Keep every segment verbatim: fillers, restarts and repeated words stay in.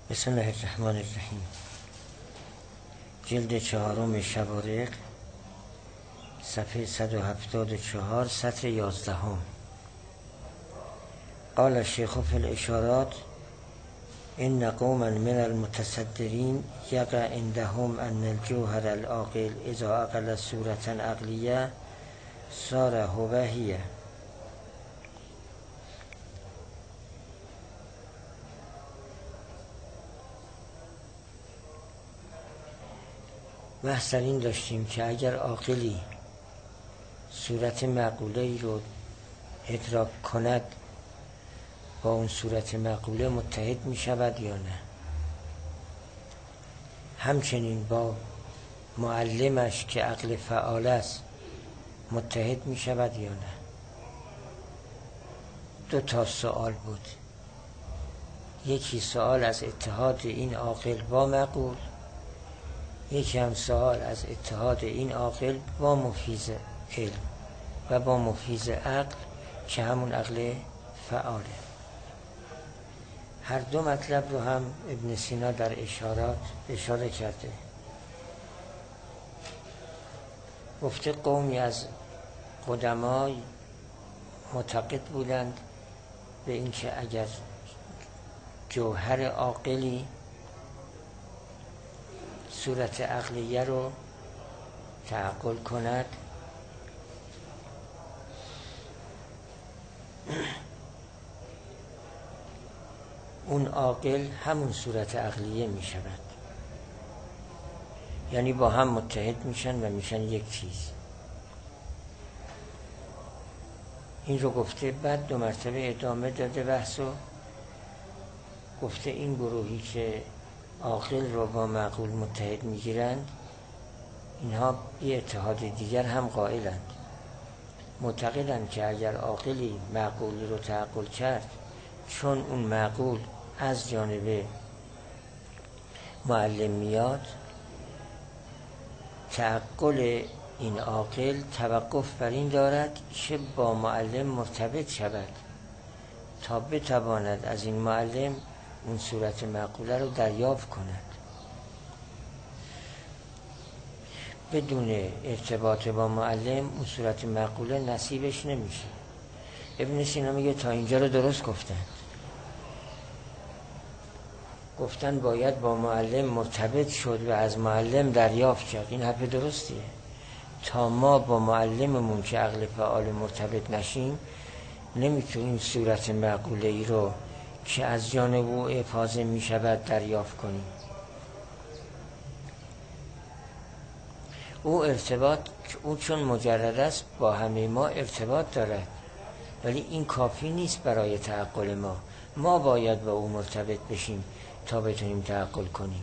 بسم الله الرحمن الرحیم. جلد چهارم شوارق، صفحه صد و هفتاد و چهار، سطر یازدهم. قال الشیخ فی الاشارات: ان قوما من المتصدرین یقع عندهم ان الجوهر العاقل اذا عقل صورة عقلیه صار هو هی. بحث در این داشتیم که اگر عاقلی صورت معقوله ای رو ادراک کند، با اون صورت معقوله متحد می شود یا نه. همچنین با معلمش که عقل فعال است متحد می شود یا نه. دو تا سوال بود. یکی سوال از اتحاد این عاقل با معقول، یکی هم سوال از اتحاد این عاقل با مفیز علم و با مفیز عقل که همون عقل فعاله. هر دو مطلب رو هم ابن سینا در اشارات اشاره کرده. گفته قومی از قدمای معتقد بودند به اینکه اگر جوهر عاقلی صورت عقلیه رو تعقل کند، اون عاقل همون صورت عقلیه می شود، یعنی با هم متحد میشن و میشن یک چیز. این رو گفته. بعد دو مرتبه ادامه داده بحثو. گفته این گروهی که عاقل رو با معقول متحد میگیرند، اینها یه اتحاد دیگر هم قائلند. معتقدند که اگر عاقلی معقولی رو تعقل کرد، چون اون معقول از جانب معلم میاد، تعقل این عاقل توقف بر این دارد که با معلم مرتبط شود تا بتواند از این معلم اون صورت معقوله رو دریافت کند. بدون ارتباط با معلم اون صورت معقوله نصیبش نمیشه. ابن سینا میگه تا اینجا رو درست گفتن. گفتن باید با معلم مرتبط شد و از معلم دریافت کرد. این حرف درستیه. تا ما با معلممون که عقل فعال مرتبط نشیم، نمیتونیم صورت معقوله ای رو که از جانب او افاضه می شود دریافت کنیم. او ارتباط او چون مجرد است با همه ما ارتباط دارد، ولی این کافی نیست برای تعقل ما. ما باید با او مرتبط بشیم تا بتونیم تعقل کنیم.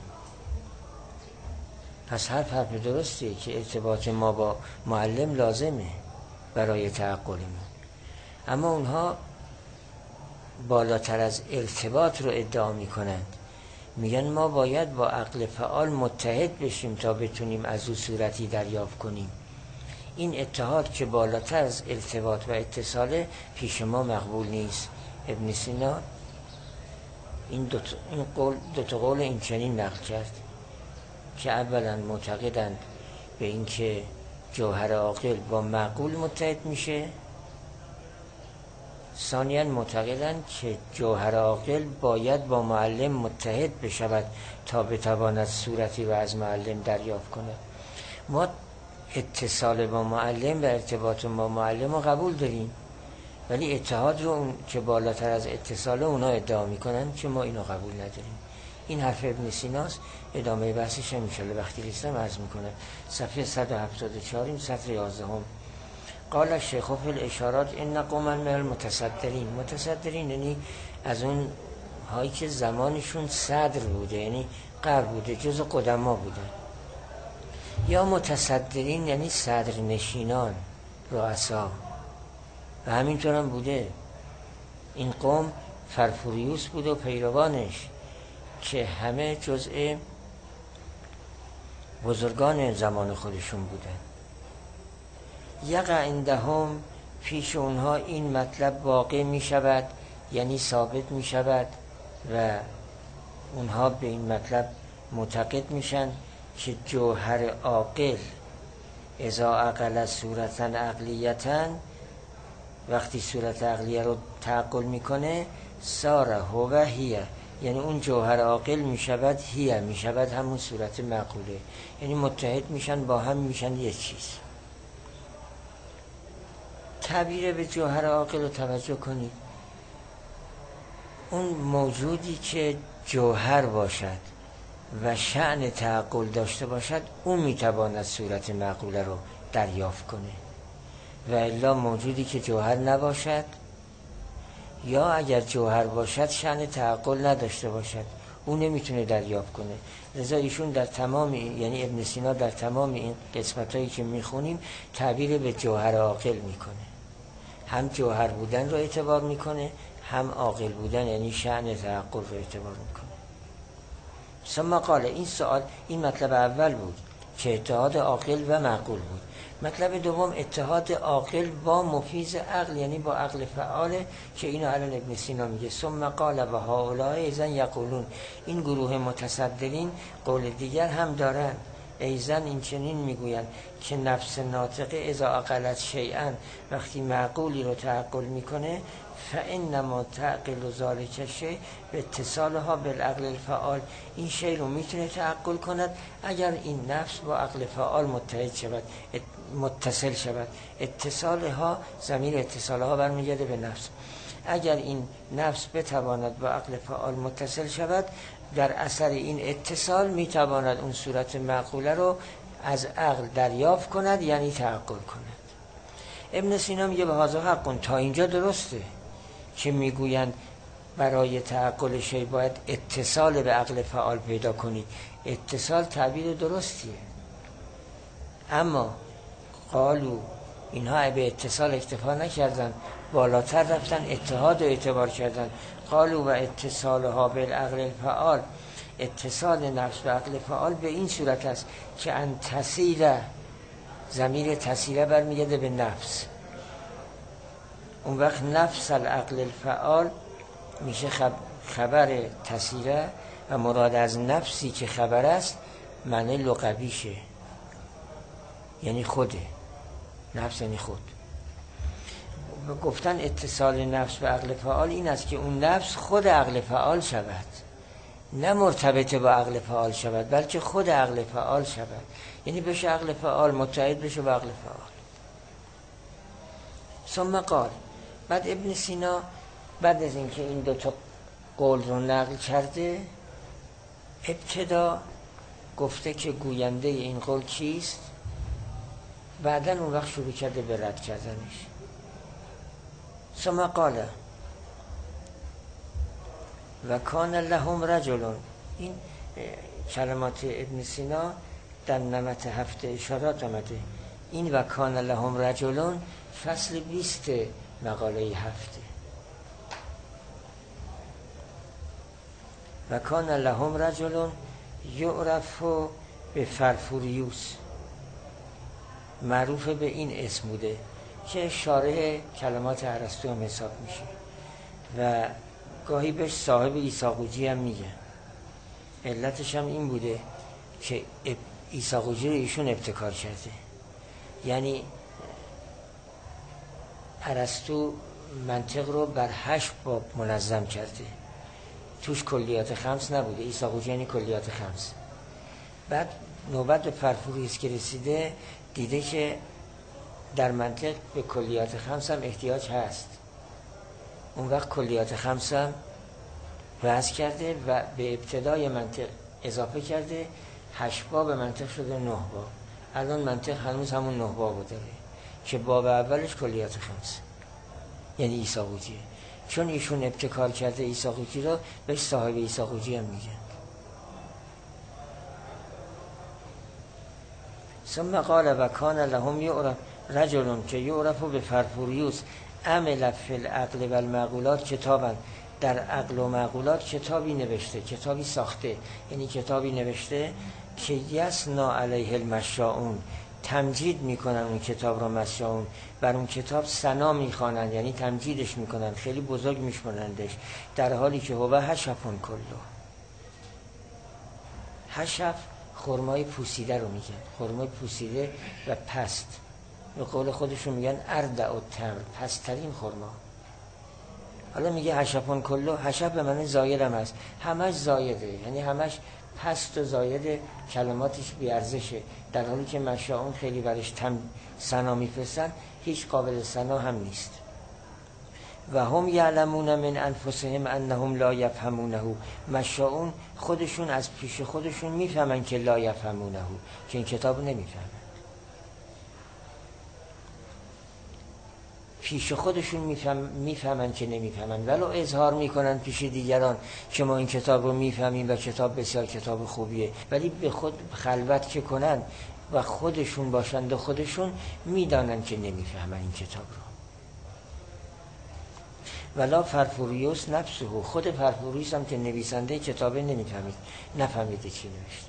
پس حرف حرف درستیه که ارتباط ما با معلم لازمه برای تعقل ما. اما اونها بالاتر از ارتباط رو ادعا می کنند. میگن ما باید با عقل فعال متحد بشیم تا بتونیم از او صورتی دریافت کنیم. این اتحاد که بالاتر از ارتباط و اتصاله پیش ما مقبول نیست. ابن سینا این دو تا این قول دو تا قول این چنین نقل کرد که اولا معتقدند به اینکه جوهر عاقل با معقول متحد میشه، ثانیاً معتقدند که جوهر عاقل باید با معلم متحد بشود تا بتواند صورتی و از معلم دریافت کند. ما اتصال با معلم و ارتباط با معلم رو قبول داریم، ولی اتحاد رو اون که بالاتر از اتصال اونا ادعا میکنن که ما اینو قبول نداریم. این حرف ابن سیناست. ادامه بحثش هم انشالله وقتی رسیدم عرض میکنه. صفحه صد و هفتاد و چهار، این سطر یازدهم. قال الشیخ فی الاشارات: ان قوما من المتصدرین. متصدرین یعنی از اون هایی که زمانشون صدر بوده، یعنی قبل بوده، جز قدما بوده. یا متصدرین یعنی صدر نشینان، رؤسا. و همینطور هم بوده. این قوم فرفوریوس بود و پیروانش که همه جزء بزرگان زمان خودشون بودن. یقع عندهم، پیش اونها این مطلب واقع می شود، یعنی ثابت می شود و اونها به این مطلب معتقد میشن که جوهر عاقل اذا عقل صورتا عقلیتا، وقتی صورت عقلیه رو تعقل میکنه، ساره هو هیه، یعنی اون جوهر عاقل میشود هیه، میشود همون صورت معقوله، یعنی متحد میشن با هم، میشن یک چیز. تعبیر به جوهر عاقل رو توجه کنید، اون موجودی که جوهر باشد و شأن تعقل داشته باشد، اون میتواند صورت معقوله رو دریافت کنه، و الا موجودی که جوهر نباشد یا اگر جوهر باشد شأن تعقل نداشته باشد، اون نمیتونه دریافت کنه. لذا ایشون در تمام، یعنی ابن سینا در تمام این قسمتایی که میخونیم تعبیر به جوهر عاقل میکنه، هم جوهر بودن رو اعتبار میکنه، هم عاقل بودن یعنی شأن تعقل رو اعتبار میکنه. ثم قال، این سوال، این مطلب اول بود که اتحاد عاقل و معقول بود. مطلب دوم اتحاد عاقل با مفیز عقل، یعنی با عقل فعاله، که اینو الان ابن سینا میگه. ثم قال و هؤلاء اذن یقولون، این گروه متصدرین قول دیگر هم دارن، ایزن این چنین میگویند که نفس ناطقه اذا عقلت شیئا، وقتی معقولی رو تعقل میکنه، فانما تعقل ذلک شیء به اتصالها بالعقل الفعال، این شیء رو میتونه تعقل کند اگر این نفس با عقل فعال متحد شود، متصل شود. اتصالها، ضمیر اتصالها برمیگرده به نفس. اگر این نفس بتواند با عقل فعال متصل شود، در اثر این اتصال میتواند اون صورت معقوله رو از عقل دریافت کند، یعنی تعقل کند. ابن سینا میگه به هذا حق، تا اینجا درسته که میگویند برای تعقل شی باید اتصال به عقل فعال پیدا کنید، اتصال تعبیر درستیه. اما قالو، اینها به اتصال اکتفا نکردن، بالاتر رفتن، اتحاد و اعتبار کردن. قالو و اتصالها بالعقل الفعال، اتصال نفس به عقل فعال به این صورت است که ان تسیره، ضمیر تسیره برمیگرده به نفس، اون وقت نفس العقل الفعال میشه خبر تسیره، و مراد از نفسی که خبر است معنی لقبیشه، یعنی خوده، نفس یعنی خود. گفتن اتصال نفس به عقل فعال این است که اون نفس خود عقل فعال شود، نه مرتبط با عقل فعال شود، بلکه خود عقل فعال شود، یعنی بشه عقل فعال، متحد بشه با عقل فعال. ثم قال، بعد ابن سینا بعد از اینکه این دو تا قول رو نقل کرده، ابتدا گفته که گوینده این قول کیست، بعدن اون وقت شروع کرده به رد کردنش. ثم قال و کان لهم رجلون، این کلمات ابن سینا در نمط هفته اشارات آمده. این و کان لهم رجلون فصل بیست مقاله هفته. و کان لهم رجلون یعرف به فرفوریوس، معروف به این اسم بوده که شارح کلمات ارسطو هم حساب میشه و گاهی بهش صاحب ایساقوجی هم میگه. علتش هم این بوده که ایساقوجی رو ایشون ابتکار کرده، یعنی ارسطو منطق رو بر هشت باب منظم کرده، توش کلیات خمس نبوده، ایساقوجی یعنی کلیات خمس. بعد نوبت به فرفوریوس که رسیده، دیده که در منطق به کلیات خمس هم احتیاج هست، اون وقت کلیات خمس هم وضع کرده و به ابتدای منطق اضافه کرده، هشت باب منطق شده نه باب. الان منطق هنوز همون نه باب داره که باب اولش کلیات خمس، یعنی ایساقوجیه. چون ایشون ابتکار کرده ایساقوجی رو، بهش صاحب ایساقوجی هم میگن. ثم قال و کان لهم یعرف رجلون که یعرف به فرفوریوس عمل فی العقل و المعقولات کتابن، در عقل و معقولات کتابی نوشته، کتابی ساخته، یعنی کتابی نوشته که یسنا علیه المشاؤون، تمجید میکنن اون کتاب رو مشاؤون، بر اون کتاب ثنا میخوانن، یعنی تمجیدش میکنن، خیلی بزرگ میشمونندش، در حالی که هو هشفون کلو، حشف خرمای پوسیده رو میگن، خرمای پوسیده و پست، به قول خودشون میگن اردع التمر، پست‌ترین خرما. حالا میگه حشفون کلو، حشف به معنی زایدم هست، همش زایده، یعنی همش پست و زایده، کلماتش بیارزشه، در حالی که مشاعون خیلی برش تم ثنا میفرستن، هیچ قابل ثنا هم نیست. و هم یعلمون من انفسهم انهم لا یفهمونه، مشاعون خودشون از پیش خودشون میفهمن که لا یفهمونه، که این کتاب نمیفهمن، پیش خودشون میفهم میفهمن که نمیفهمن، ولو اظهار میکنن پیش دیگران که ما این کتاب رو میفهمیم و کتاب بسیار کتاب خوبیه، ولی به خود خلوت که کنن و خودشون باشند و خودشون میدانن که نمیفهمن این کتاب رو. ولا فرفوریوس نفسه، خود فرفوریوس هم که نویسنده کتابه نمیفهمید، نفهمیده چی نوشته.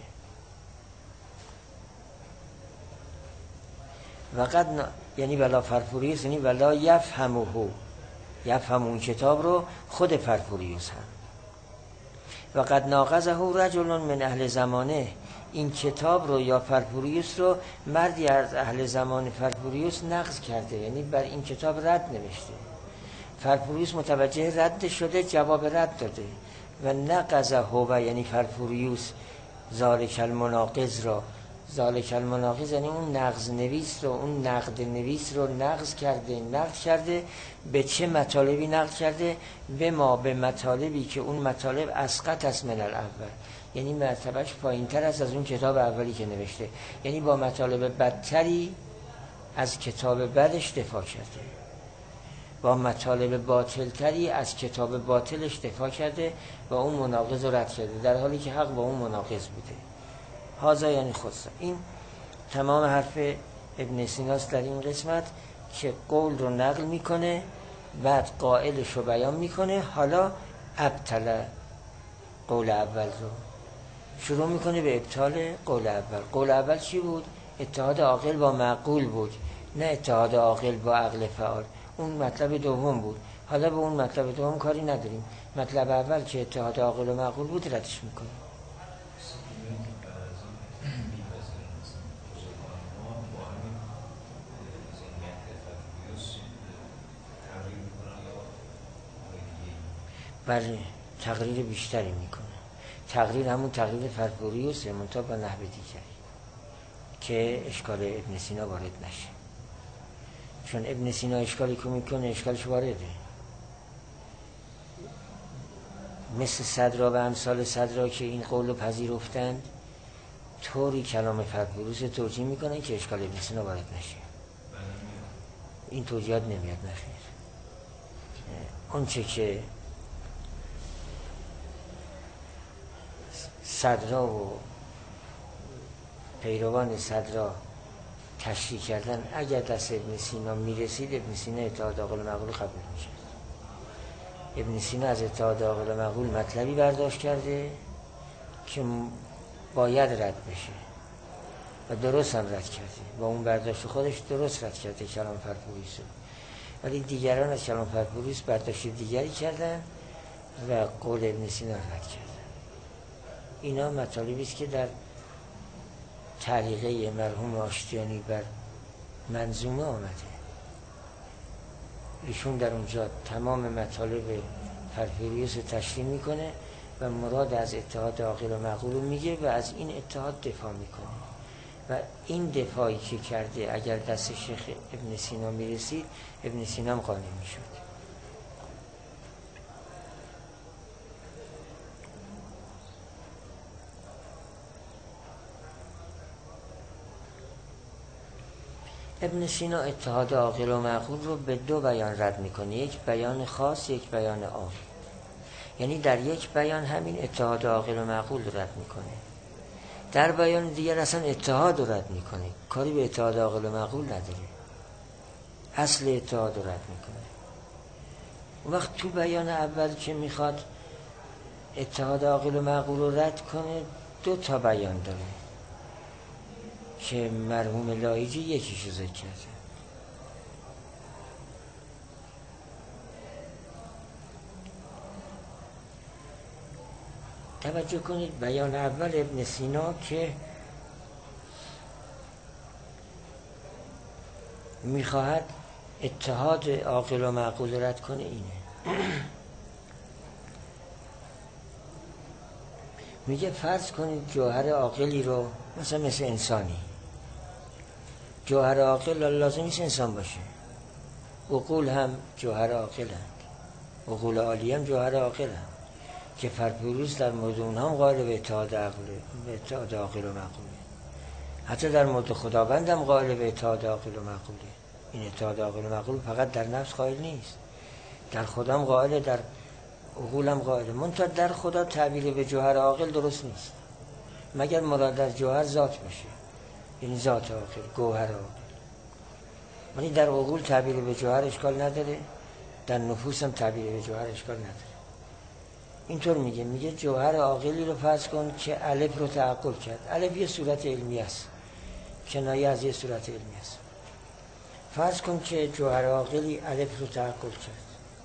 وقد ن... یعنی ولا فرفوریوس یعنی ولا یفهمه، یفهم اون کتاب رو خود فرفوریوس هم. وقد ناقضه رجل من اهل زمانه، این کتاب رو یا فرفوریوس رو مردی از اهل زمان فرفوریوس نقض کرده، یعنی بر این کتاب رد نوشته. فرفوریوس متوجه رد شده، جواب رد داده و نقضه و یعنی فرفوریوس ذالک المناقض را، ذالک المناقض یعنی اون نقض نویس رو، اون نقد نویس رو نقض کرده. نقد کرده به چه مطالبی نقد کرده؟ به ما به مطالبی که اون مطالب اسقط است من الاول، یعنی مرتبهش پایین تر است از اون کتاب اولی که نوشته، یعنی با مطالب بدتری از کتاب بعدش دفاع کرده، با مطالب باطلتری از کتاب باطلش دفاع کرده و اون مناقض رو رد کرده، در حالی که حق با اون مناقض بوده. هازا یعنی خودسا. این تمام حرف ابن سیناست در این قسمت که قول رو نقل میکنه، بعد قائلش رو بیان میکنه، حالا ابطل قول اول رو شروع میکنه به ابطال قول اول. قول اول چی بود؟ اتحاد عاقل با معقول بود، نه اتحاد عاقل با عقل فعال. اون مطلب دوم بود. حالا به اون مطلب دوم کاری نداریم، مطلب اول که اتحاد عاقل و معقول بود ردش میکنه. بله، تقریر بیشتری میکنه. تقریر همون تقریر فرفوریوسه، منتها با نحو دیگری که اشکال ابن سینا وارد نشه، چون ابن سینا اشکالی که میکنه اشکالش وارده. مثل صدرا و امثال صدرا که این قول رو پذیرفتند، طوری کلام فرفوریوس توجیه میکنن که اشکال ابن سینا وارد نشه. این توجیهات نمیاد نخیر. اون چه که صدرا و پیروان صدرا تشریح کردن، اگر دست ابن سینا میرسید، ابن سینا اتحاد عاقل و معقول قبول میشد. ابن سینا از اتحاد عاقل و معقول مطلبی برداشت کرده که باید رد بشه و درست هم رد کرده، با اون برداشت خودش درست رد کرده کلام فرفوریوس، ولی دیگران از کلام فرفوریوس برداشت دیگری کردن و قول ابن سینا رد کردن. اینا مطالبی است که در تعلیقه مرحوم آشتیانی بر منظومه آمده. ایشون در اونجا تمام مطالب فرفوریوس تشریح میکنه و مراد از اتحاد عاقل و معقول میگه و از این اتحاد دفاع میکنه و این دفاعی که کرده اگر دست شیخ ابن سینا میرسید، ابن سینا هم قانع میشد. ابن سینا اتحاد عاقل و معقول رو به دو بیان رد میکنه، یک بیان خاص، یک بیان عام. یعنی در یک بیان همین اتحاد عاقل و معقول رو رد میکنه، در بیان دیگر اصلا اتحاد رو رد میکنه، کاری به اتحاد عاقل و معقول نداره، اصل اتحاد رو رد میکنه. اون وقت تو بیان اول که میخواد اتحاد عاقل و معقول رو رد کنه، دو تا بیان داره که مرحوم لایجی یکیشو ذکر کرده. توجه کنید بیان اول ابن سینا که میخواهد اتحاد عاقل و معقول رد کنه اینه. میگه فرض کنید جوهر عاقلی رو مثلا مثل انسانی، جوهر عاقل لازم نیست انسان باشه، عقول هم جوهر عاقل هست، عقول عالی هم جوهر عاقل هست که فرپوروس در مورد اونها هم قائل به اتحاد عقل به اتحاد عاقل و معقوله، حتی در مورد خداوند هم قائل به اتحاد عاقل و معقوله. این اتحاد عاقل و معقول فقط در نفس قائل نیست، در خدا هم قائل، در عقول هم قائل، منتها در خدا تعبیر به جوهر عاقل درست نیست، مگر مراد از جوهر ذات باشه، یعنی ذات عاقل، گوهر عاقل. ولی در عقول تعبیر به جوهر اشکال نداره، در نفوس هم تعبیر به جوهر اشکال نداره. اینطور میگه میگه جوهر عاقلی رو فرض کن که الف رو تعقل کرد. الف یه صورت علمی است، کنایه از یه صورت علمی است. فرض کن که جوهر عاقلی الف رو تعقل کرد.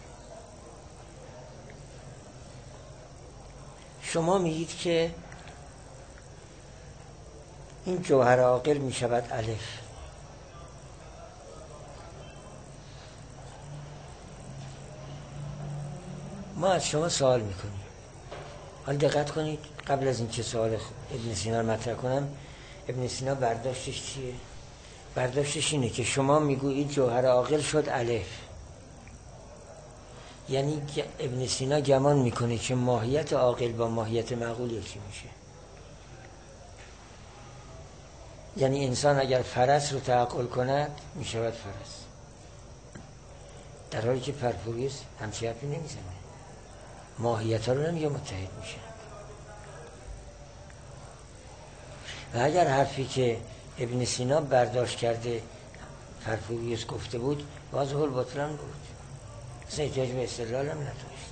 شما میگید که این جوهر عاقل میشود الف. ما از شما سوال میکنیم، حالا دقت کنید، قبل از این که سوال ابن سینا رو مطرح کنم، ابن سینا برداشتش چیه؟ برداشتش اینه که شما میگویید جوهر عاقل شد الف، یعنی ابن سینا گمان میکنه که ماهیت عاقل با ماهیت معقول یکی میشه. یعنی انسان اگر فرس رو تعقل کند میشود فرس، در حالی که پرپوریوس همچی حرفی نمیزنه، ماهیت ها رو نمیگه متحد میشه. و اگر حرفی که ابن سینا برداشت کرده پرپوریوس گفته بود باز هول باطلان بود، اصلا احتیاج به استدلال هم نداشت.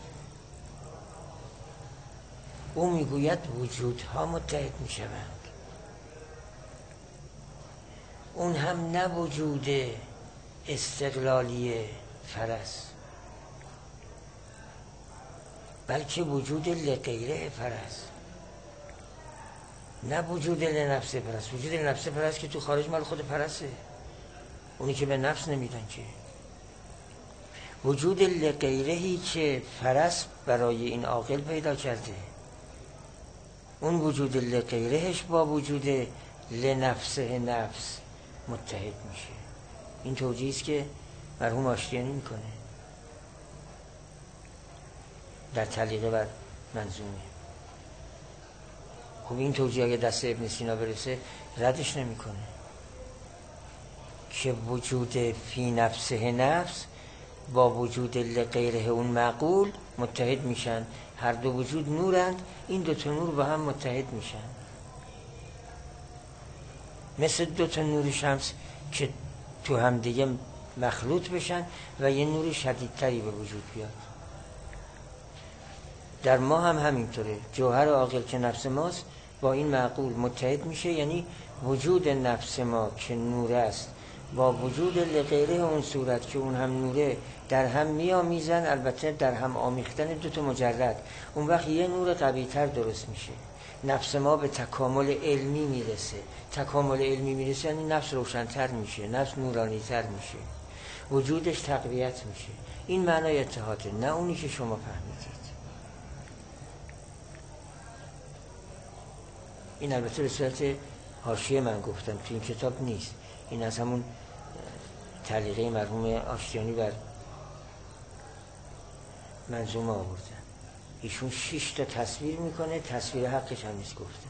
او میگوید وجودها متحد میشوند، اون هم نه وجود استقلالی فرس، بلکه وجود لغیره فرس، نه وجود لنفس فرس. وجود لنفس فرس که تو خارج مال خود فرسه، اونی که به نفس نمیدن که. وجود لغیرهی که فرس برای این عاقل پیدا کرده، اون وجود لغیرهش با وجود لنفسه نفس متحد میشه. این توجیه است که مرحوم آشتیانی میکنه در تعلیق بر منظومه. خب این توجیه اگه دست ابن سینا برسه ردش نمیکنه که وجود فی نفسه نفس با وجود لغیره اون معقول متحد میشن، هر دو وجود نورند، این دو تا نور با هم متحد میشن، مثل دو تا نور شمس که تو هم دیگه مخلوط بشن و یه نور شدیدتری به وجود بیاد. در ما هم همینطوره، جوهر عاقل که نفس ماست با این معقول متحد میشه، یعنی وجود نفس ما که نور است با وجود لغیره اون صورت که اون هم نوره در هم میامیزن، البته در هم آمیختن دو تا مجرد، اون وقت یه نور قوی‌تر درست میشه. نفس ما به تکامل علمی میرسه، تکامل علمی میرسه یعنی نفس روشن‌تر میشه، نفس نورانی‌تر میشه، وجودش تقویت میشه. این معنای اتحاده، نه اونی که شما فهمیدید. این البته به صورت حاشیه من گفتم، تو این کتاب نیست، این از همون تعلیقه مرحوم آشتیانی بر منظومه آوردن. ایشون شش تا تصویر میکنه، تصویر حقش هم نیست گفته.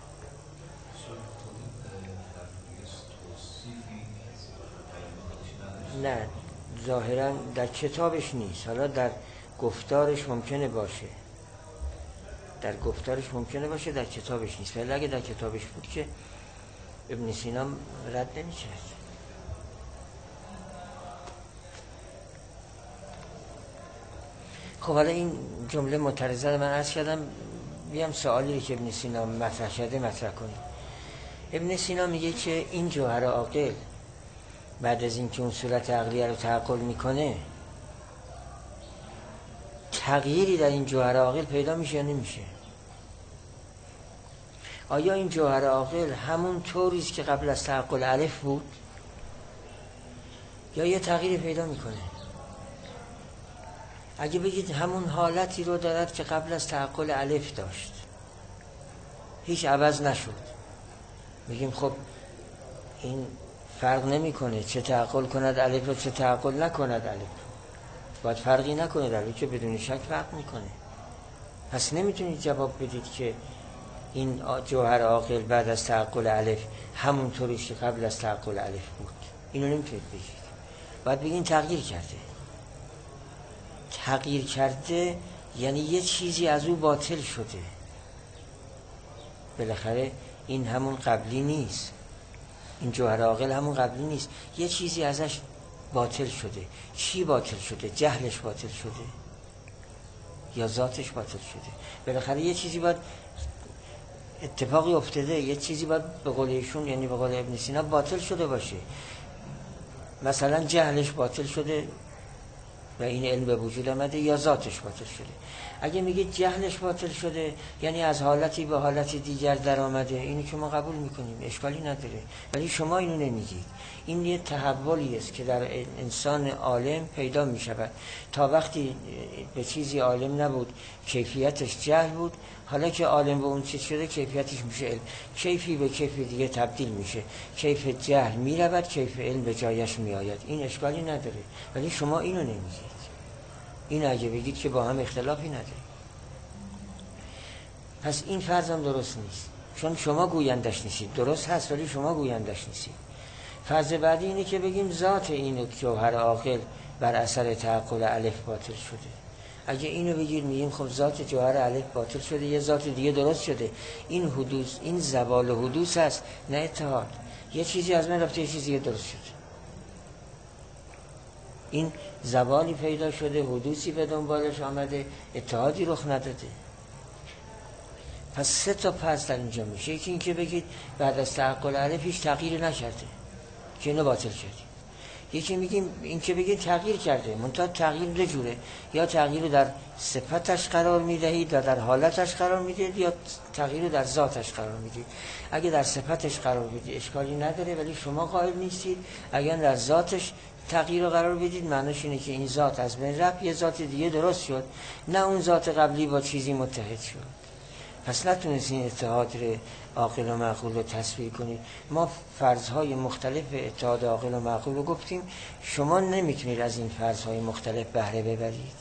نه ظاهرا در کتابش نیست، حالا در گفتارش ممکنه باشه، در گفتارش ممکنه باشه، در کتابش نیست. ولی اگه در کتابش بود که ابن سینا رد نمی‌کرد. خب حالا این جمله معترضه من عرض کردم، بیام سوالی رو که ابن سینا مطرح کرده مطرح کنیم. ابن سینا میگه که این جوهر عاقل بعد از اینکه اون صورت عقلیه رو تعقل میکنه، تغییری در این جوهر عاقل پیدا میشه یا نمیشه؟ آیا این جوهر عاقل همون طوری است که قبل از تعقل الف بود یا یه تغییر پیدا میکنه؟ اگه بگید همون حالتی رو دارد که قبل از تعقل الف داشت، هیچ عوض نشد، میگیم خب این فرق نمیکنه چه تعقل کند الف رو چه تعقل نکند الف، باید فرقی نکنه، در که بدون شک فرق میکنه. پس نمیتونید جواب بدید که این جوهر عاقل بعد از تعقل الف همون طوریش که قبل از تعقل الف بود. اینو نمیتونید بگید. باید بگین تغییر کرده. تغییر کرده یعنی یه چیزی از او باطل شده. بالاخره این همون قبلی نیست، این جوهر عاقل همون قبلی نیست، یه چیزی ازش باطل شده. چی باطل شده؟ جهلش باطل شده یا ذاتش باطل شده؟ بالاخره یه چیزی باید اتفاقی افتاده، یه چیزی باید به قول ایشون یعنی به قول ابن سینا باطل شده باشه. مثلا جهلش باطل شده و این علم به وجود آمده یا ذاتش باطل شده. اگه میگید جهلش باطل شده یعنی از حالتی به حالت دیگر در آمده، اینو که ما قبول میکنیم، اشکالی نداره، ولی شما اینو نمیگید. این یه تحولی است که در انسان عالم پیدا میشود. تا وقتی به چیزی عالم نبود کیفیتش جهل بود، حالا که عالم به اون چیز شده کیفیتش میشه علم. کیفی به کیف دیگه تبدیل میشه، کیف جهل میرود کیف علم به جایش میآید. این اشکالی نداره، ولی شما اینو نمیگید. این اگه بگید که با هم اختلافی نداره. پس این فرض هم درست نیست، چون شما گویندش نیستید. درست هست ولی شما گویندش نیستید. فرض بعدی اینه که بگیم ذات این جوهر عاقل بر اثر تعقل الف باطل شده. اگه اینو بگید میگیم خب ذات جوهر الف باطل شده، یه ذات دیگه درست شده. این حدوث، این زوال حدوث است، نه اتحاد. یه چیزی از من رفته، یه چیزی دیگه درست شده. این زوالی پیدا شده، حدوثی به دنبالش آمده، اتحادی رخ نداده. پس سه تا پس در اینجا میشه. یکی این که بگید بعد از تعقل الف هیچ تغییری نکرده که اینو باطل کردی. یکی میگیم این که بگید تغییر کرده، منتها تغییر دو جوره، یا تغییر رو در صفتش قرار میدهید یا در حالتش قرار میدهید، یا تغییر رو در ذاتش قرار میدهید. اگه در صفتش قرار بدید اشکالی نداره، ولی شما قائل نیستید. اگر در ذاتش تغییر رو قرار بدید، معنیش اینه که این ذات از بین رفت، یه ذات دیگه درست شد، نه اون ذات قبلی با چیزی متحد شد. پس نتونستین اتحاد عاقل و معقول رو تصویر کنید. ما فرضهای مختلف اتحاد عاقل و معقول رو گفتیم، شما نمیتونید از این فرضهای مختلف بهره ببرید.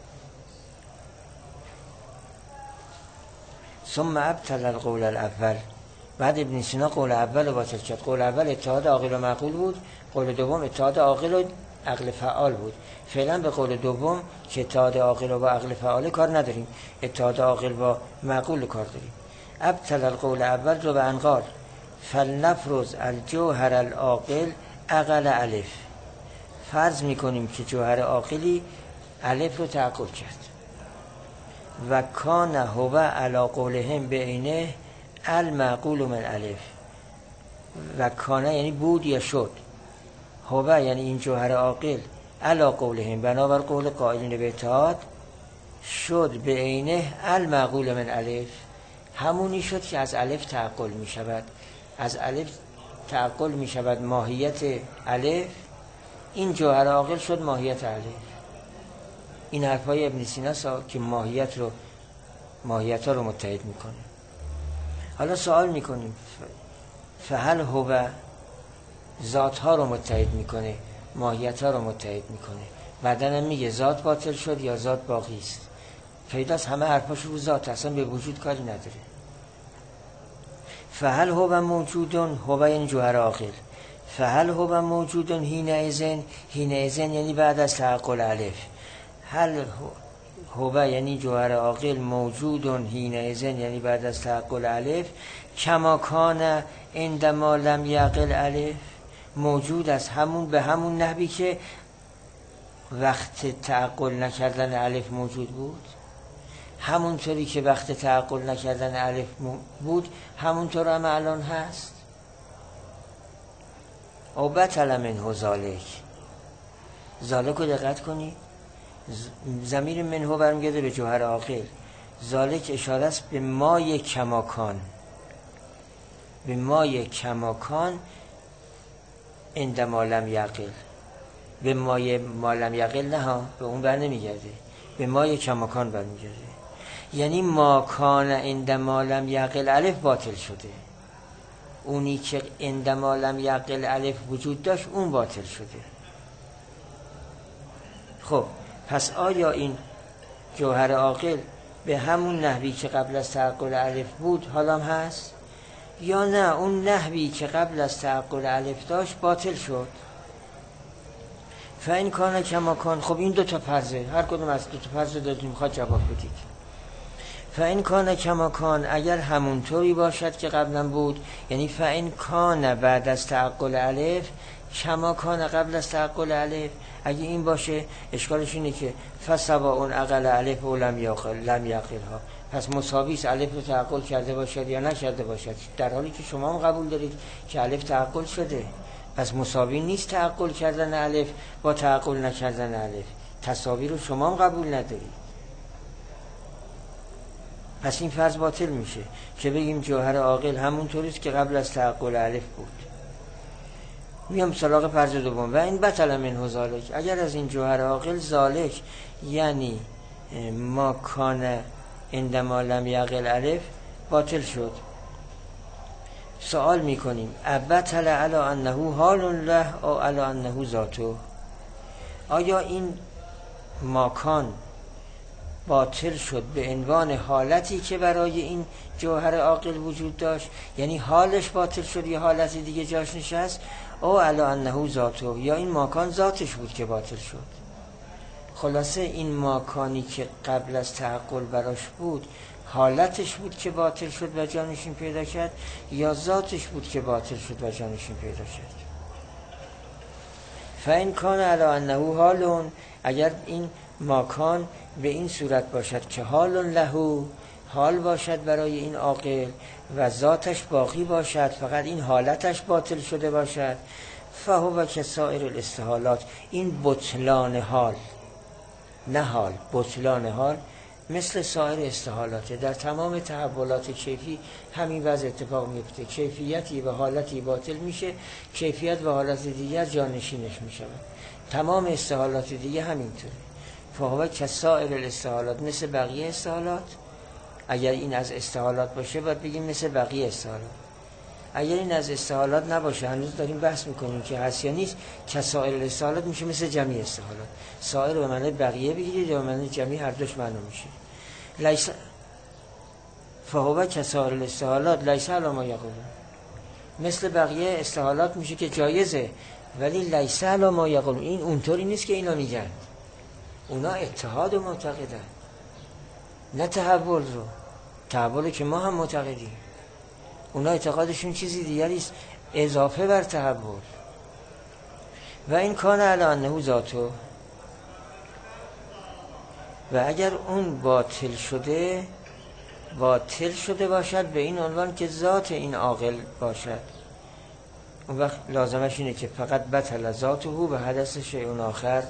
ثم ابطل القول الاول، بعد ابن سینا قول اول رو باطل کرد. قول اول اتحاد عاقل و معقول بود، قول دوم اتحاد عاقل و عقل فعال بود. فعلا به قول دوم که اتحاد عاقل و عقل فعال کار نداریم، اتحاد عاقل با معقول کار داریم. ابطل القول اول رو به انقال فلنفرض الجوهر العاقل عقل الف. فرض میکنیم که جوهر عاقلی الف رو تعقل کرد و کان هو علی قولهم بعینه المعقول من الف. و کانه یعنی بود یا شد، هو یعنی این جوهر عاقل علی قولهم بنابر قول قائلین به اتحاد شد به عینه المعقول من الف، همونی شد که از الف تعقل می شود. از الف تعقل می شود ماهیت الف، این جوهر عاقل شد ماهیت الف. این حرفای ابن سینا سا که ماهیت رو ماهیت ها رو متحد میکنه. حالا سوال میکنیم فهل هو ذات ها رو متحد میکنه، ماهیت ها رو متحد میکنه، بعدن میگه ذات باطل شد یا ذات باقی است. پیداست همه حرفاش رو ذات، اصلا به وجود کاری نداره. فهل هو موجودون، هو یعنی جوهر عاقل، فهل هو موجودون حینئذ، حینئذ یعنی بعد از تعقل الف، هل هو یعنی جوهر عاقل موجودون حینئذ یعنی بعد از تعقل الف، کما کان عندما لم یعقل الف، موجود از همون به همون نحوی که وقت تعقل نکردن الف موجود بود، همونطوری که وقت تعقل نکردن الف بود همونطور هم الان هست. او بطل منه ذالک، ذالک رو دقت کنی، ضمیر منه برمیگرده به جوهر عاقل، ذالک اشاره است به مای کماکان. به مای کماکان اندما لم یقل، به مای ما لم یقل نه ها، به اون بر نمیگرده، به مای کماکان برمیگرده. یعنی ما کان اندما لم یقل الف باطل شده، اونی که اندما لم یقل الف وجود داشت اون باطل شده. خب پس آیا این جوهر عاقل به همون نحوی که قبل از تعقل الف بود حالا هم هست، یا نه اون نحوی که قبل از تعقل الف داشت باطل شد؟ فاین کان کما کان. خب این دو تا فرضه، هر کدوم از دو تا فرض دادیم میخواد جواب بدید. فاین کان کما کان، اگر همونطوری باشد که قبلا بود، یعنی فاین کان بعد از تعقل الف کما کان قبل از تعقل الف، اگه این باشه اشکالش اینه که فسواء عقل الف و لم یعقل لم یعقلها، پس مساوی است الف رو تعقل کرده باشد یا نکرده باشد، در حالی که شما هم قبول دارید که الف تعقل شده. پس مساوی نیست تعقل کردن الف با تعقل نکردن الف، تساوی رو شما هم قبول ندارید. پس این فرض باطل میشه که بگیم جوهر عاقل همونطوریست که قبل از تعقل الف بود. میام سراغ فرض دوم. و این بطل منه ذالک، اگر از این جوهر عاقل ذالک یعنی ما کان عندما لم یقل الف باطل شد، سوال میکنیم ابطل علی انه حال له او علی انه ذاته، آیا این ماکان باطل شد به عنوان حالتی که برای این جوهر عاقل وجود داشت، یعنی حالش باطل شد یا حالتی دیگه جاش نشست، او علی انه ذاته، یا این ماکان ذاتش بود که باطل شد؟ خلاصه این ماکانی که قبل از تعقل براش بود حالتش بود که باطل شد و جانشین پیدا کرد، یا ذاتش بود که باطل شد و جانشین پیدا کرد؟ فاین کان علی انه حالون، اگر این ماکان به این صورت باشد که حال له، حال باشد برای این عاقل و ذاتش باقی باشد، فقط این حالتش باطل شده باشد، فهو کسائر الاستحالات، این بطلان حال نه حال، بطلان حال مثل سایر استحالاته. در تمام تحولات کیفی همین وضع اتفاق میفته، کیفیتی و حالتی باطل میشه، کیفیت و حالت دیگر جانشینش میشه. تمام استحالات دیگه همینطوره. فهو کسائر الاستحالات، مثل بقیه استحالات. اگر این از استحالات باشه باید بگیم مثل بقیه استحالات، اگر این از استحالات نباشه، هنوز داریم بحث میکنیم که هست یا نیست، کسائر الاستحالات میشه مثل جمعی استحالات. سائر به معنی بقیه بگیرید یا به معنی جمعی، هر دوش معنی میشه. لیس فهو کسائر الاستحالات لیس علی ما یقولون، مثل بقیه استحالات میشه که جایزه، ولی لیس علی ما یقولون، این اونطوری نیست که اینا میگن. اونا اتحاد معتقدن، نه تحول رو. تحول که ما هم معتقدیم، اونا اعتقادشون چیزی دیگری است اضافه بر تحول. و این کان علی انه ذاته، و اگر اون باطل شده باطل شده باشد به این عنوان که ذات این عاقل باشد، اون وقت لازمش اینه که فقط بطل ذاته و حدث شیء آخر،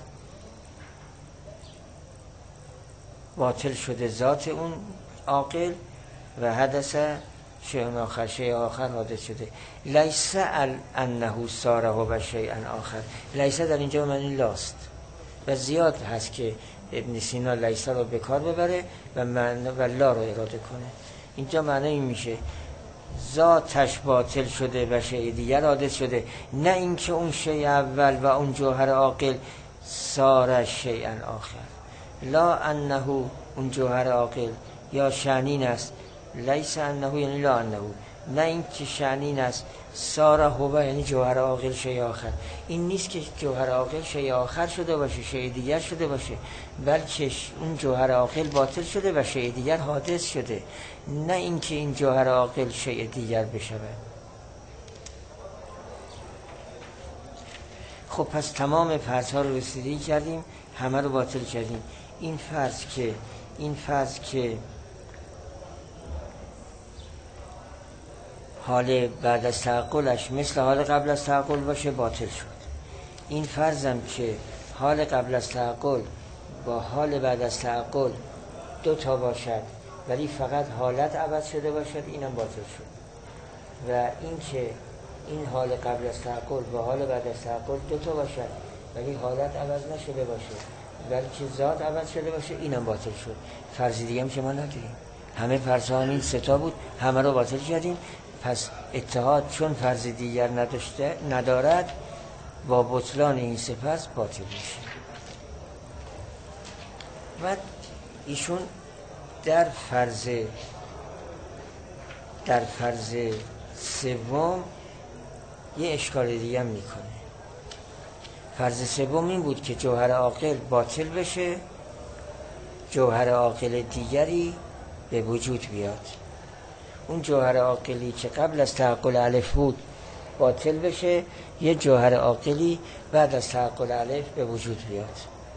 باطل شده ذات اون عاقل و حدث شیء آخر، شیء آخر حادث شده. لیس انه صاره و شیء آخر، لیس در اینجا معنی لاست و زیاد هست که ابن سینا لیس رو به کار ببره و معنی و لا رو اراده کنه. اینجا معنی این میشه ذاتش باطل شده و شیء دیگر حادث شده، نه اینکه اون شیء اول و اون جوهر عاقل صار شیء آخر. لا انه اون جوهر عاقل یا شأنین است، لیس انه یعنی لا انه، نه این که شأنین است صار هو یعنی جوهر عاقل شیء آخر. این نیست که جوهر عاقل شیء آخر شده باشه، شیء دیگر شده باشه، بلکه اون جوهر عاقل باطل شده و شیء دیگر حادث شده، نه این که این جوهر عاقل شیء دیگر بشه. خب پس تمام فرض ها رو رسیدگی کردیم، همه رو باطل کردیم. این فرض که این فرض که حال بعد از تعقلش مثل حال قبل از تعقل باشه باطل شد. این فرضم که حال قبل از تعقل با حال بعد از تعقل دو تا باشد ولی فقط حالت عوض شده باشد، اینم باطل شد. و این که این حال قبل از تعقل با حال بعد از تعقل دو تا باشد ولی حالت عوض نشده باشه بلکه ذات عوض شده باشه، اینم باطل شد. فرضی دیگه هم که ما نداریم، همه فرض‌ها همین سه تا بود، همه رو باطل کردیم. پس اتحاد چون فرض دیگر نداشته ندارد با بطلان این سه فرض باطل میشه. و ایشون در فرض در فرض سوم یه اشکال دیگه هم میکنه. فرض سوم این بود که جوهر عاقل باطل بشه، جوهر عاقل دیگری به وجود بیاد. اون جوهر عاقلی که قبل از تعقل الف بود باطل بشه، یه جوهر عاقلی بعد از تعقل الف به وجود بیاد.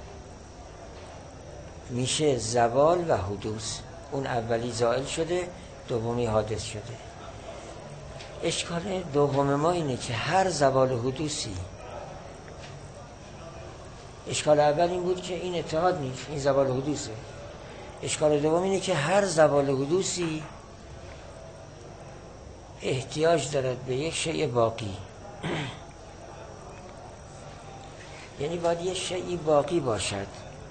میشه زوال و حدوث. اون اولی زائل شده، دومی حادث شده. اشکال دوم ما اینه که هر زوال و حدوثی، اشکال اول این بود که این اتحاد نیست، این زوال و حدوثه. اشکال دوم اینه که هر زوال و حدوثی احتیاج دارد به یک شیء باقی. یعنی باید یک شیء باقی باشد،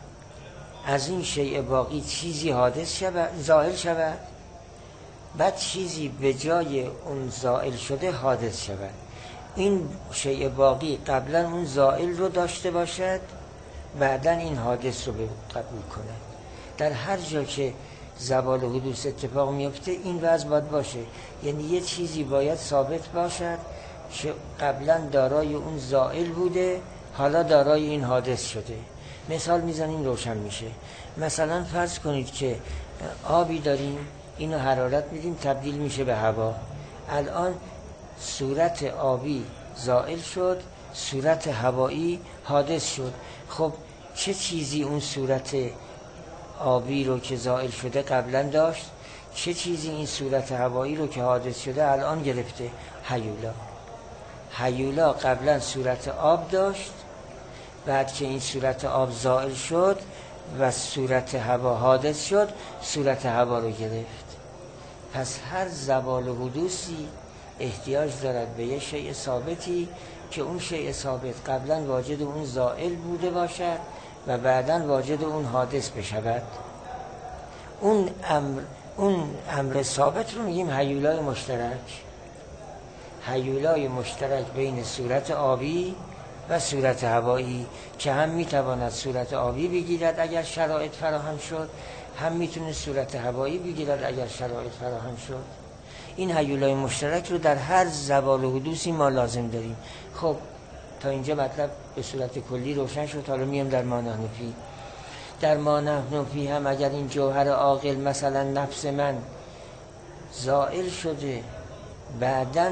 از این شیء باقی چیزی حادث شود، زائل شود، بعد چیزی به جای اون زائل شده حادث شود. این شیء باقی قبلا اون زائل رو داشته باشد، بعدا این حادث رو قبول کند. در هر جا که زوال و حدوث اتفاق میفته این وضع باید باشه. یعنی یه چیزی باید ثابت باشد که قبلا دارای اون زائل بوده، حالا دارای این حادث شده. مثال میزنیم روشن میشه. مثلا فرض کنید که آبی داریم، اینو حرارت میدیم تبدیل میشه به هوا. الان صورت آبی زائل شد، صورت هوایی حادث شد. خب چه چیزی اون صورت آبی رو که زائل شده قبلا داشت؟ چه چیزی این صورت هوایی رو که حادث شده الان گرفته؟ هیولا. هیولا قبلا صورت آب داشت، بعد که این صورت آب زائل شد و صورت هوا حادث شد، صورت هوا رو گرفت. پس هر زوال و حدوثی احتیاج دارد به یه شیء ثابتی که اون شیء ثابت قبلا واجد اون زائل بوده باشد و بعداً واجد اون حادث بشود. اون امر اون امر ثابت رو میگیم هیولای مشترک. هیولای مشترک بین صورت آبی و صورت هوایی که هم میتواند صورت آبی بگیرد اگر شرایط فراهم شد، هم میتونه صورت هوایی بگیرد اگر شرایط فراهم شد. این هیولای مشترک رو در هر زوال و حدوثی ما لازم داریم. خب تا اینجا مطلب به صورت کلی روشن شد. حالا میام در ما نحن فیه. در ما نحن فیه هم اگر این جوهر عاقل مثلا نفس من زائل شده بعداً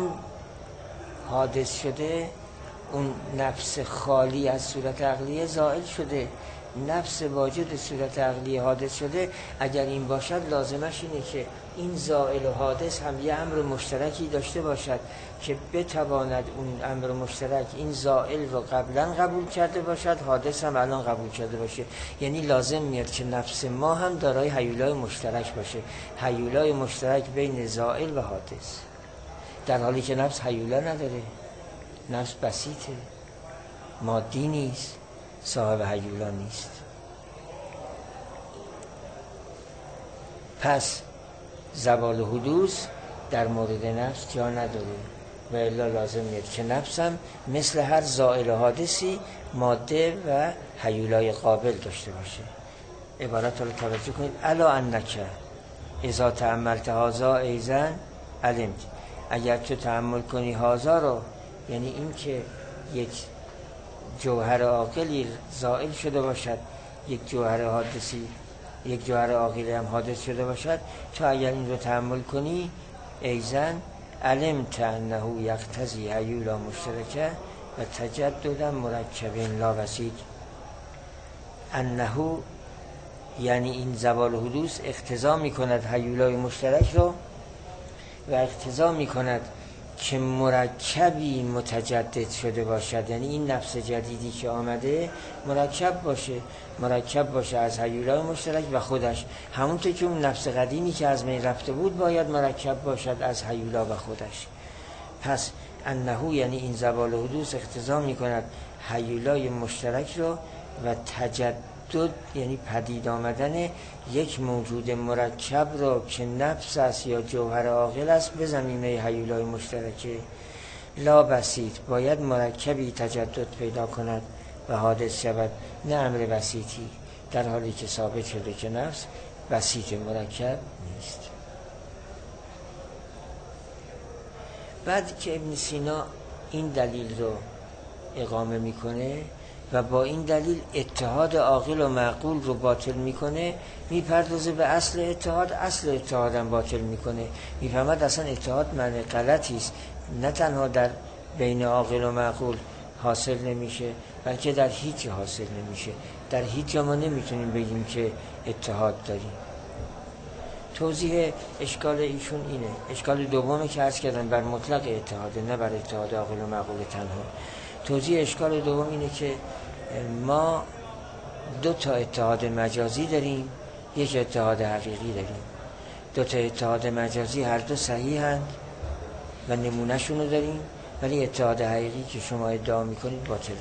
حادث شده، اون نفس خالی از صورت عقلیه زائل شده، نفس واجد صورت عقلیه حادث شده، اگر این باشد لازمش اینه که این زائل و حادث هم یه امر مشترکی داشته باشد که بتواند اون امر مشترک این زائل رو قبلا قبول کرده باشد، حادث هم الان قبول کرده باشه. یعنی لازم میاد که نفس ما هم دارای هیولای مشترک باشه، هیولای مشترک بین زائل و حادث، در حالی که نفس هیولا نداره. نفس بسیطه، مادی نیست، صاحب هیولا نیست. پس زوال و حدوث در مورد نفس جا نداره و الا لازم میاد که نفسم مثل هر زائل و حادثی ماده و هیولای قابل داشته باشه. عبارت رو توجه کنید. الا انک اذا تأملت هذا ایزن علمت. اگر تو تأمل کنی هذا رو، یعنی این که یک جوهر عاقلی زائل شده باشد، یک جوهر حادثی یک جوهر عاقلی هم حادث شده باشد، تو اگر این رو تأمل کنی ایزن علمت انه یقتضی هیولا مشترکه و تجدد مرکب لا وسیط. انه یعنی این زوال حدوث اقتضا می کند هیولای مشترک رو و اقتضا می کند که مرکبی متجدد شده باشد. یعنی این نفس جدیدی که آمده مرکب باشه، مرکب باشه از هیولای مشترک و خودش، همونطور که اون نفس قدیمی که از بین رفته بود باید مرکب باشد از هیولا و خودش. پس انهو یعنی این زوال حدوث اقتضا می کند هیولای مشترک را و تجدد یعنی پدید آمدن یک موجود مرکب را که نفس است یا جوهر عاقل است به زمینه هیولای مشترکه. لا بسیط باید مرکبی تجدد پیدا کند و حادث شود، نه امر بسیطی، در حالی که ثابت شده که نفس بسیط مرکب نیست. بعد که ابن سینا این دلیل رو اقامه میکنه و با این دلیل اتحاد عاقل و معقول رو باطل میکنه، میپردازه به اصل اتحاد، اصل اتحادم باطل میکنه. میفهمد اصلا اتحاد معنی غلطی است، نه تنها در بین عاقل و معقول حاصل نمیشه بلکه در هیچ حاصل نمیشه. در هیچ جا ما نمیتونیم بگیم که اتحاد داریم. توضیح اشکال ایشون اینه. اشکال دومه که عرض کردن بر مطلق اتحاده، نه بر اتحاد عاقل و معقول تنها. توضیح اشکال دوم اینه که ما دو تا اتحاد مجازی داریم، یک اتحاد حقیقی داریم. دو تا اتحاد مجازی هر دو صحیحند و نمونهشون رو داریم، ولی اتحاد حقیقی که شما ادعا میکنید باطله.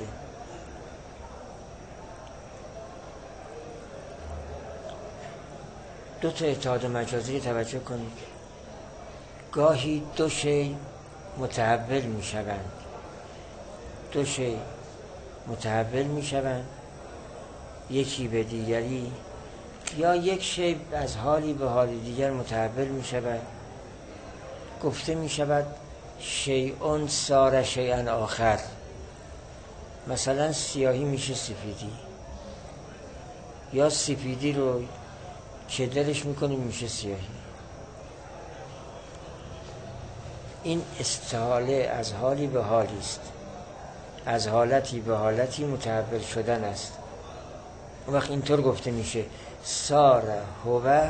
دو تا اتحاد مجازی توجه کنید. گاهی دو شی متحول میشوند، دو شی متحول میشوند یکی به دیگری، یا یک شی از حالی به حال دیگر متحول میشود. گفته میشود شیئون صار شیئن آخر. مثلا سیاهی میشه سفیدی، یا سفیدی رو که دلش میکنیم میشه سیاهی. این استحاله از حالی به حالی است، از حالتی به حالتی متحول شدن است. اون وقت اینطور گفته میشه سار هو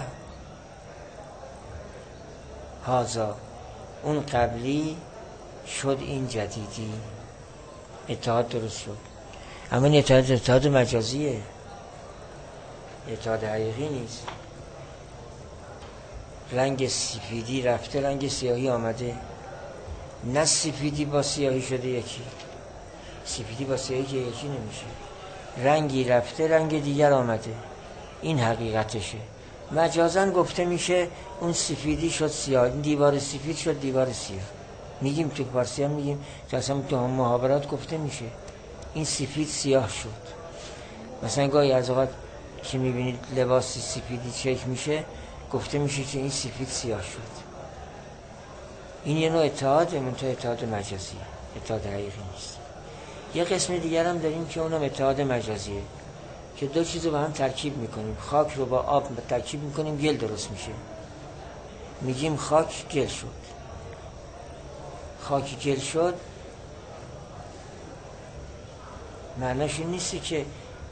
هازا، اون قبلی شد این جدیدی. اتحاد درست شد. اما این اتحاد اتحاد مجازیه، اتحاد حقیقی نیست. رنگ سفیدی رفته رنگ سیاهی آمده، نه سفیدی با سیاهی شده یکی، سفیدی با سیاهی که یکی نمیشه. رنگی رفته رنگ دیگر آمده، این حقیقتشه. مجازن گفته میشه اون سفیدی شد سیاه، این دیوار سفید شد دیوار سیاه. میگیم تو فارسی هم میگیم، تو اصلا تو محاورات گفته میشه این سفید سیاه شد. مثلا گاهی از اوقات که میبینید لباسی سفیدی چک میشه، گفته میشه که این سفید سیاه شد. این یه نوع اتحاد، منتها اتحاد مجازی، اتحاد حقیقی نیست. یه قسم دیگر هم داریم که اونم اتحاد مجازیه، که دو چیز رو با هم ترکیب میکنیم. خاک رو با آب ترکیب میکنیم، گل درست میشه. میگیم خاک گل شد. خاک گل شد معناش این نیست که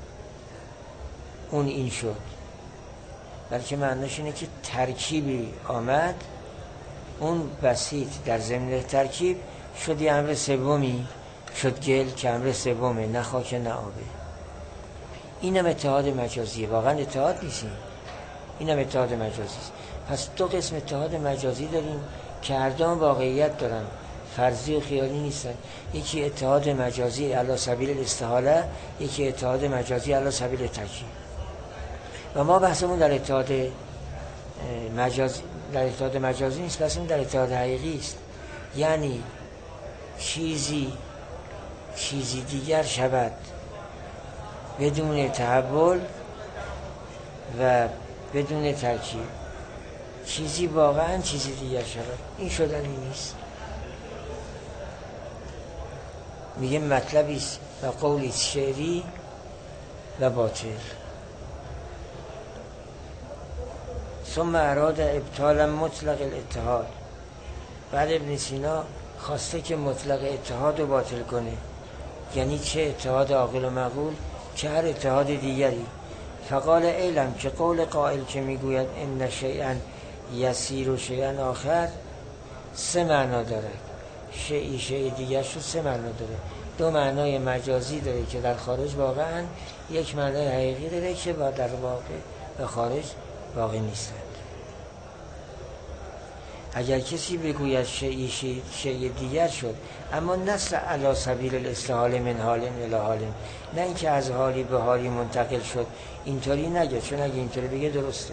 اون این شد، بلکه معناش اینه که ترکیبی آمد، اون بسیط در ضمن ترکیب شد یه امر سومی، شد گل که امر سومه، نه خاک نه آبه. اینم اتحاد مجازیه، واقعا اتحاد نیستیم، اینم اتحاد مجازی است. پس دو قسم اتحاد مجازی داریم که هر دو واقعیت دارن، فرضی و خیالی نیستن. یکی اتحاد مجازی علی سبیل الاستحاله، یکی اتحاد مجازی علی سبیل ترکیب. و ما بحثمون در اتحاد مجازی در اتحاد مجازی نیست، بحثمون در اتحاد حقیقی است. یعنی چیزی چیزی دیگر شود بدون تحول و بدون ترکیب. چیزی واقعا چیزی دیگر شود، این شدنی نیست. میگه مطلبی است و قولی شعری و باطل. ثم اراد ابطال مطلق الاتحاد. بعد ابن سینا خواسته که مطلق اتحاد رو باطل کنه، یعنی چه اتحاد عاقل و معقول چه هر اتحاد دیگری. فقال علم که قول قائل که میگوید ان شیئا یسیر و شیئا آخر سه معنا داره. شیئی شیء دیگر شو سه معنا داره. دو معنای مجازی داره که در خارج واقعا، یک معنای حقیقی داره که در واقع و خارج واقع نیستند. اگر کسی بگوید شیء شیء دیگر شد، اما نص علی سبیل الاستحاله من حال الی حال، نه اینکه از حالی به حالی منتقل شد، اینطوری نگه، چون اگه اینطوری بگه درسته.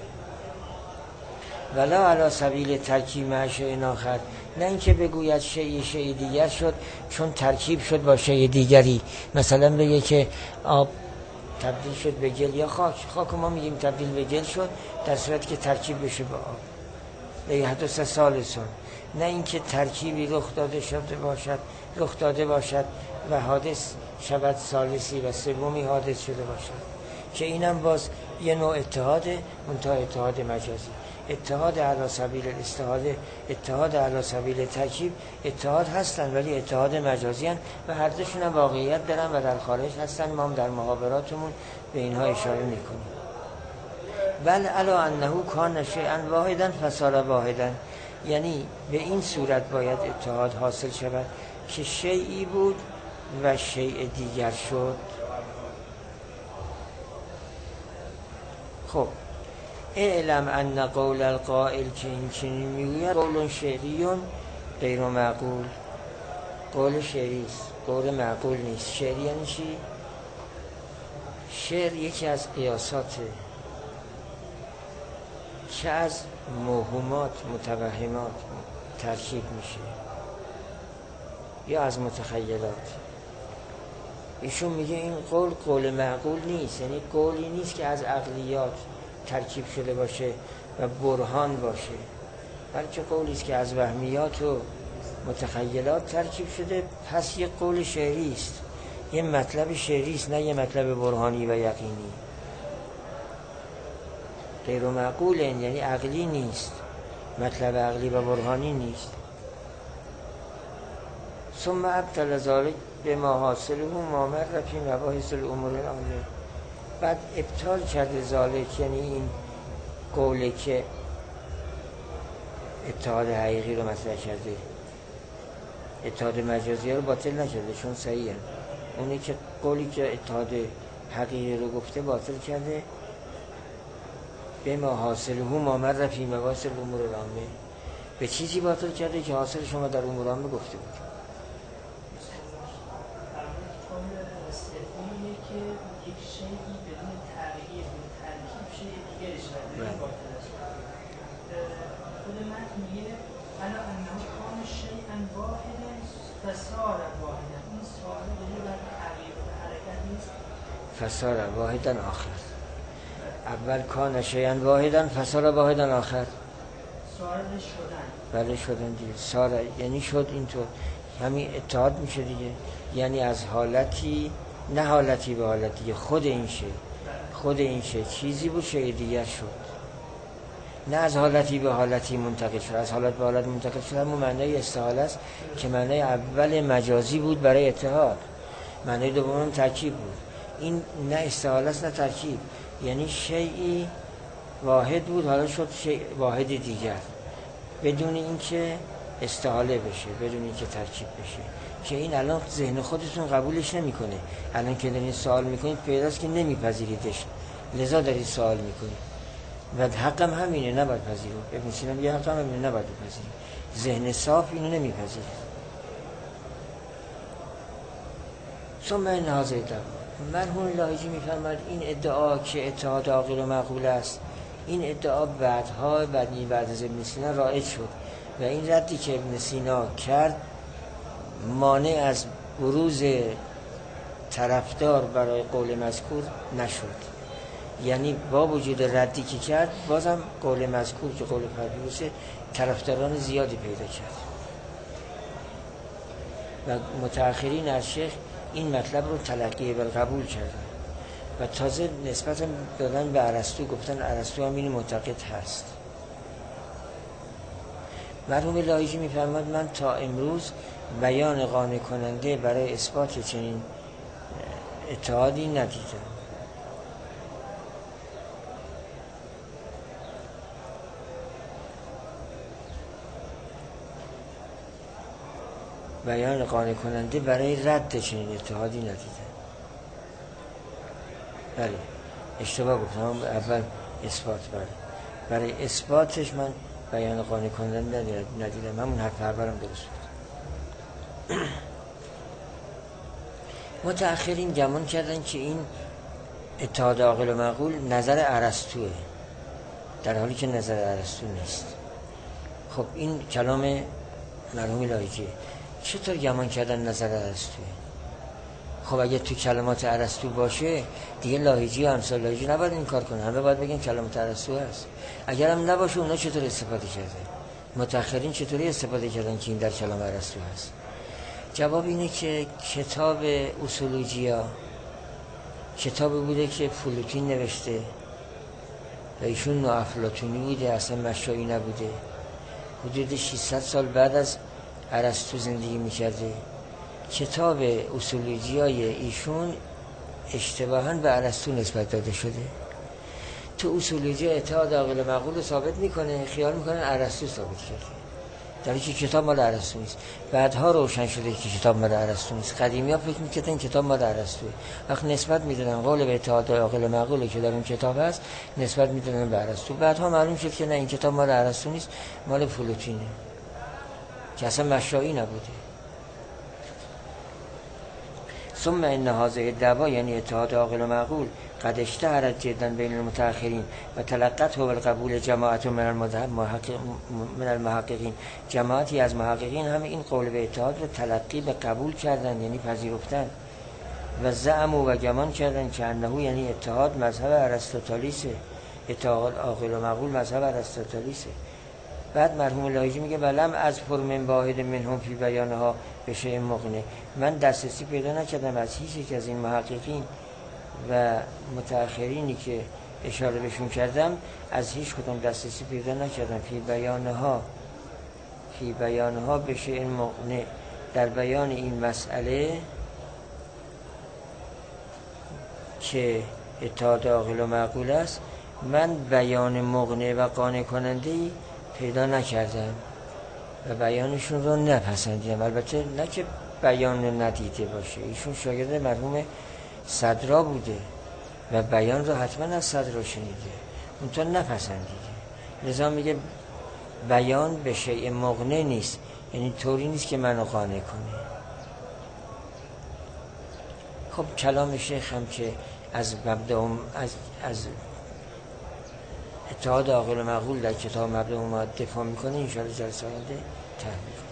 ولا علی سبیل ترکیب مع شیء آخر، نه اینکه بگوید شیء شیء دیگر شد چون ترکیب شد با شیء دیگری. مثلا بگه که آب تبدیل شد به گل یا خاک، خاک ما میگیم تبدیل به گل شد در صورتی که ترکیب بشه با آب. به حدث ثالثون، نه اینکه ترکیبی رخ داده شده باشد رخ داده باشد و حادث شود ثالثی و سومی حادث شده باشد، که اینم باز یه نوع اتحاده، منتها اتحاد مجازی. اتحاد علی سبیل الاستحاله، اتحاد علی سبیل ترکیب اتحاد هستن، ولی اتحاد مجازی هستن و هر دوشون هم واقعیت دارن و در خارج هستن. ما هم در محاوراتمون به اینها اشاره میکنیم. بل علا انه کان شیئا واحدا فصار واحدا، یعنی به این صورت باید اتحاد حاصل شود که شیئی بود و شیء دیگر شد. خب اعلم ان قول القائل که این چنین میگوید قول شعریون غیر معقول، قول شعری است، قول معقول نیست. شعری یعنی چی؟ شعر یکی از قیاساته که از موهومات متوهمات ترکیب میشه یا از متخیلات. ایشون میگه این قول قول معقول نیست، یعنی قولی نیست که از عقلیات ترکیب شده باشه و برهان باشه، بلکه قولی است که از وهمیات و متخیلات ترکیب شده. پس یه قول شعری است، یه مطلب شعری است، نه یه مطلب برهانی و یقینی. غیر معقول یعنی عقلی نیست، مطلب عقلی و برهانی نیست. ثم ابطل ذلك بما حاصله ما مر فی مباحث الامور العامه، بعد ابطال کرده ذالک، یعنی این قوله که اتحاد حقیقی رو مطرح کرده، اتحاد مجازی رو باطل نکرده چون صحیحه. اونی که قولی که اتحاد حقیقی رو گفته باطل کرده. به ما حاصله ما مر فی مباحث الامور العامه، به چیزی باطل کرده که حاصل شما در امور عامه گفته بود. فصار واحدا آخر، اول کان شیئا واحدا فصار واحدا آخر. سار شدن، بله شدن دیگه. سار یعنی شد، اینطور همین اتحاد میشه دیگه، یعنی از حالتی، نه حالتی به حالتی، خود این شی خود این شی چیزی بود شی دیگر شد، نه از حالتی به حالتی منتقل شد. از حالت به حالت منتقل شد همون معنای استحاله است که معنای اول مجازی بود برای اتحاد، معنای دوم ترکیب بود. این نه استحاله است نه ترکیب، یعنی شیئی واحد بود حالا شد شیء واحد دیگر، بدون اینکه استحاله بشه، بدون اینکه ترکیب بشه، که این الان ذهن خودتون قبولش نمیکنه. الان که دارین سوال میکنید پیداست که نمیپذیریدش، لذا دارید سوال میکنید و حقم همینه، نباید پذیرید. ابن سینا میگه حقم همینه، نباید بپذیرید. ذهن صاف اینو نمیپذیره. ثم این حاضر دارم مرحوم لاهیجی میفرماید این ادعا که اتحاد عاقل و معقول است، این ادعا بعدها بعدی بعد از ابن سینا رایج شد و این ردی که ابن سینا کرد مانع از بروز طرفدار برای قول مذکور نشد. یعنی با وجود ردی که کرد بازم قول مذکور که قول پربیوسه طرفداران زیادی پیدا کرد و متأخرین از شیخ این مطلب رو تلقی و قبول کردن و تازه نسبت دادن به ارسطو، گفتن ارسطو هم این معتقد هست. مرحوم لاهیجی میفرماد من تا امروز بیان قانع کننده برای اثبات چنین اتحادی ندیدم. بیان قانع کننده برای رد چنین اتحادی ندیدم. بله اشتباه گفتم، اول اثبات. بله برای اثباتش من بیان قانع کننده ندیدم. همون حرف پرورم درست بود. متأخرین گمان کردن که این اتحاد عاقل و معقول نظر ارسطوئه، در حالی که نظر ارسطو نیست. خب این کلام مرحوم لایجی. چطور گمان کردن نظر ارسطوئه؟ خب اگه تو کلمات ارسطو باشه دیگه لاهیجی و امثال لاهیجی نباید این کار کنه، همه باید بگن کلمات ارسطو هست. اگر هم نباشه اونا چطور استفاده کرده؟ متأخرین چطوری استفاده کردن که این در کلام ارسطو هست؟ جواب اینه که کتاب اصولوجیا کتابی بوده که فلوتین نوشته و ایشون نوافلاطونی بوده، اصلا مشایی نبوده. حدود ششصد سال بعد از ارسطو زندگی میکرده. کتاب اصولوجیای ایشون اشتباهاً به ارسطو نسبت داده شده. تو اصولوجیا اتحاد عاقل و معقول رو ثابت میکنه، خیال میکنه ارسطو ثابت کرده، در حالی که کتاب مال ارسطو نیست. بعدها روشن شده که کتاب مال ارسطو نیست. قدیمی‌ها فکر می‌کردن کتاب مال ارسطوئه. وقت نسبت میدادن قول به اتحاد عاقل و معقولی که در اون کتاب هست نسبت میدادن به ارسطو. بعدها معلوم شد که نه، این کتاب مال ارسطو نیست، مال فلوتینه که اصلا مشایی نبوده. ثم ان هذه الدعوا یعنی اتحاد عاقل و معقول قد اشتهرت جدا بین المتأخرین و تلقته بالقبول جماعت من المحقق من المحققین. جماعتی از محققین هم این قول به اتحاد رو تلقی به قبول کردن، یعنی پذیرفتن. و زعموا و گمان کردن که انه یعنی اتحاد مذهب ارسطوطالیسه، اتحاد عاقل و معقول مذهب ارسطوطالیسه. بعد مرحوم لایجی میگه ولم از پر من واحد منهم فی بیانها به شیء مقنع. من دسترسی پیدا نکردم از هیچ یک از این محققین و متأخرینی که اشاره بهشون کردم، از هیچ کدوم دسترسی پیدا نکردم فی بیانها فی بیانها به شیء مقنع، در بیان این مسئله که اتحاد عاقل و معقول است، من بیان مقنع و قانع کننده پیدا نکردم و بیانشون رو نپسندیدم. البته نه که بیان رو ندیده باشه، ایشون شاگرد مرحوم صدرا بوده و بیان رو حتما از صدرا شنیده، اون تو نپسندیده. لذا میگه بیان به شیء مقنع نیست، یعنی طوری نیست که منو قانع کنه. خب کلام شیخ هم که از مبدأ از از اتحاد عاقل و معقول در کتاب مبدأ ما دفاع میکنه، ان شاء الله جلسه آینده تحمیل